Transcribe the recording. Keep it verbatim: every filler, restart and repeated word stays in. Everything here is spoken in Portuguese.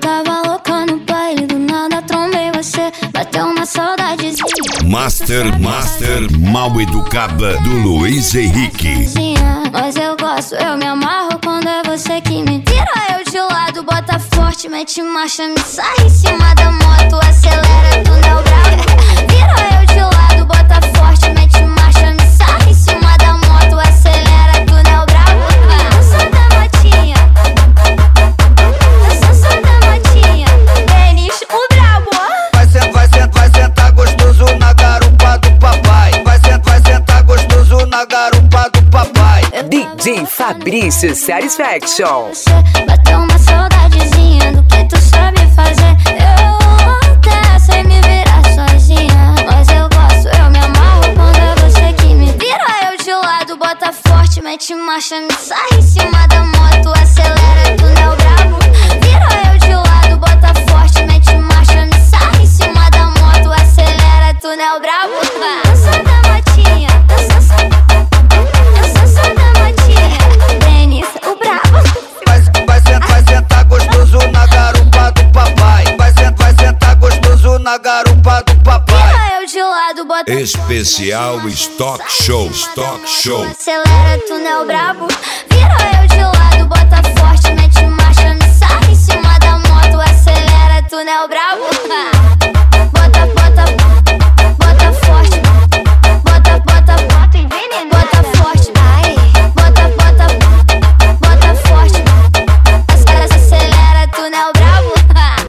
tava louca no baile, do nada trombei você, bateu uma saudadezinha. Master, Master, mal educada do Luiz Henrique. Mas eu gosto, eu me amarro quando é você que me tira eu de lado, bota forte, mete marcha, me sai em cima da moto, acelera, túnel bravo. Vira eu de lado, bota forte, mete marcha, me sai em cima da moto, acelera, túnel bravo. Eu sou da motinha, eu sou só da motinha, Denis, o brabo. Vai sentar, vai sentar, vai sentar gostoso na garupa do papai. Vai sentar, vai sentar gostoso na garupa do papai. D J Fabrício Satisfaction. Você bateu uma saudadezinha do que tu sabe fazer. Eu até sei me virar sozinha, mas eu gosto, eu me amarro quando é você que me vira eu de lado, bota forte, mete marcha, me sai em cima da moto, acelera, túnel bravo. Vira eu de lado, bota forte, mete marcha, me sai em cima da moto, acelera, túnel bravo. Eu sou da motinha, eu sou só, eu sou só da motinha, Denis, o brabo. Vai, vai sentar, vai sentar gostoso na garupa do papai. Vai sentar, vai sentar gostoso na garupa do papai. Vira eu de lado, bota Especial Stock Show, Stock Show. acelera, túnel brabo. Vira eu de lado, bota forte, mete marcha, me sai em cima da moto, acelera, túnel brabo.